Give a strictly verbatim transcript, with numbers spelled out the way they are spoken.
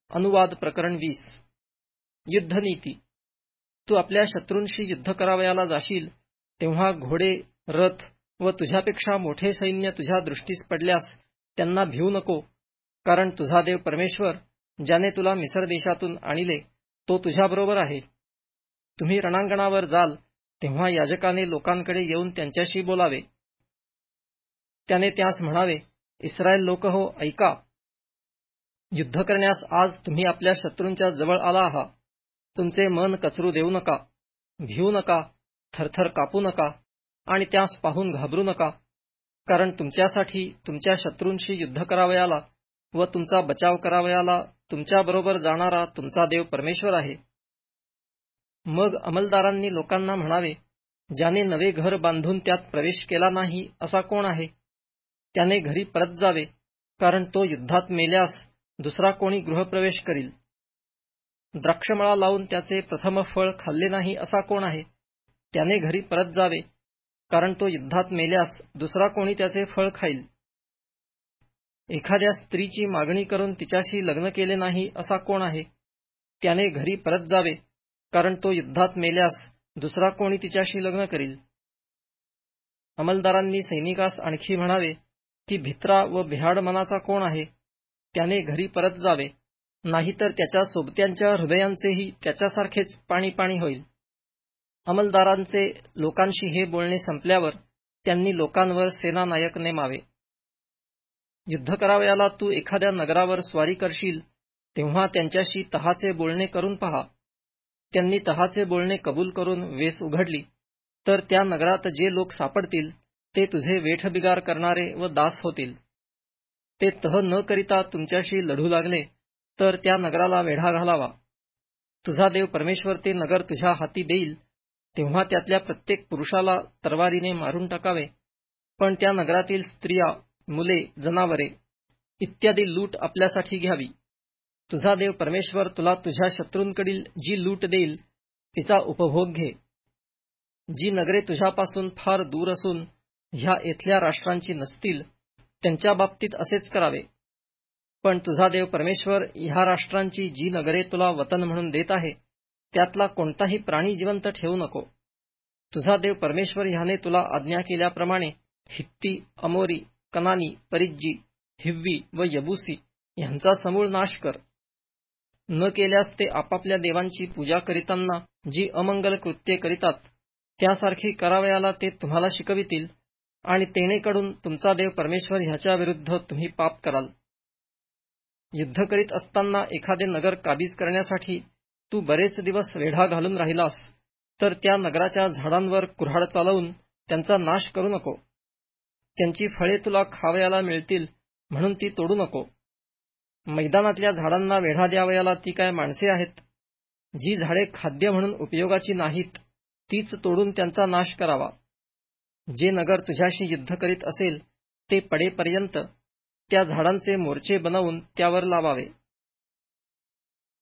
अनुवाद प्रकरण वीस. युद्धनीती. तू आपल्या शत्रूंशी युद्ध करावयाला जाशील तेव्हा घोडे, रथ व तुझ्यापेक्षा मोठे सैन्य तुझ्या दृष्टीस पडल्यास त्यांना भिवू नको, कारण तुझा देव परमेश्वर, ज्याने तुला मिस्र देशातून आणले, तो तुझ्याबरोबर आहे. तुम्ही रणांगणावर जाल तेव्हा याजकाने लोकांकडे येऊन त्यांच्याशी बोलावे. त्याने त्यास म्हणावे, इस्रायल लोक हो, ऐका. युद्ध करण्यास आज तुम्ही आपल्या शत्रूंच्या जवळ आला आहात. तुमचे मन कचरू देऊ नका, भिवू नका, थरथर कापू नका आणि त्यास पाहून घाबरू नका, कारण तुमच्यासाठी तुमच्या शत्रूंशी युद्ध करावयाला व तुमचा बचाव करावयाला तुमच्याबरोबर जाणारा तुमचा देव परमेश्वर आहे. मग अंमलदारांनी लोकांना म्हणावे, ज्याने नवे घर बांधून त्यात प्रवेश केला नाही असा कोण आहे? त्याने घरी परत जावे, कारण तो युद्धात मेल्यास दुसरा कोणी गृहप्रवेश करील. द्राक्षमळा लावून त्याचे प्रथम फळ खाल्ले नाही असा कोण आहे? त्याने घरी परत जावे, कारण तो युद्धात मेल्यास दुसरा कोणी त्याचे फळ खाईल. एखाद्या स्त्रीची मागणी करून तिच्याशी लग्न केले नाही असा कोण आहे? त्याने घरी परत जावे, कारण तो युद्धात मेल्यास दुसरा कोणी तिच्याशी लग्न करील. अंमलदारांनी सैनिकास आणखी म्हणावे, की भित्रा व भ्याड मनाचा कोण आहे? त्याने घरी परत जावे, नाहीतर त्याच्या सोबत्यांच्या हृदयांचेही त्याच्यासारखेच पाणी पाणी होईल. अंमलदारांचे लोकांशी हे बोलणे संपल्यावर त्यांनी लोकांवर सेनानायक नेमावे. युद्ध करावयाला तू एखाद्या नगरावर स्वारी करशील तेव्हा त्यांच्याशी तहाचे बोलणे करून पहा. त्यांनी तहाचे बोलणे कबूल करून वेस उघडली तर त्या नगरात जे लोक सापडतील ते तुझे वेठबिगार करणारे व दास होतील. ते तह न करिता तुमच्याशी लढू लागले तर त्या नगराला वेढा घालावा. तुझा देव परमेश्वर ते नगर तुझ्या हाती देईल तेव्हा त्यातल्या प्रत्येक पुरुषाला तरवारीने मारून टाकावे, पण त्या नगरातील स्त्रिया, मुले, जनावरे इत्यादी लूट आपल्यासाठी घ्यावी. तुझा देव परमेश्वर तुला तुझ्या शत्रूंकडील जी लूट देईल तिचा उपभोग घे. जी नगरे तुझ्यापासून फार दूर असून ह्या येथल्या राष्ट्रांची नसतील त्यांच्या बाबतीत असेच करावे. पण तुझा देव परमेश्वर ह्या राष्ट्रांची जी नगरे तुला वतन म्हणून देत आहे त्यातला कोणताही प्राणी जिवंत ठेवू नको. तुझा देव परमेश्वर ह्याने तुला आज्ञा केल्याप्रमाणे हित्ती, अमोरी, कनानी, परिज्जी, हिव्वी व यबुसी ह्यांचा समूळ नाश कर. न केल्यास ते आपापल्या देवांची पूजा करीताना जी अमंगल कृत्ये करीतात त्यासारखी करावयाला ते तुम्हाला शिकवितील आणि तेणेकडून तुमचा देव परमेश्वर ह्याच्या विरुद्ध तुम्ही पाप कराल. युद्ध करीत असताना एखादे नगर काबीज करण्यासाठी तू बरेच दिवस वेढा घालून राहिलास तर त्या नगराच्या झाडांवर कुऱ्हाड चालवून त्यांचा नाश करू नको. त्यांची फळे तुला खावयाला मिळतील म्हणून ती तोडू नको. मैदानातल्या झाडांना वेढा द्यावयाला ती काय माणसे आहेत? जी झाडे खाद्य म्हणून उपयोगाची नाहीत तीच तोडून त्यांचा नाश करावा. जे नगर तुझ्याशी युद्ध करीत असेल ते पडेपर्यंत त्या झाडांचे मोर्चे बनवून त्यावर लावावे.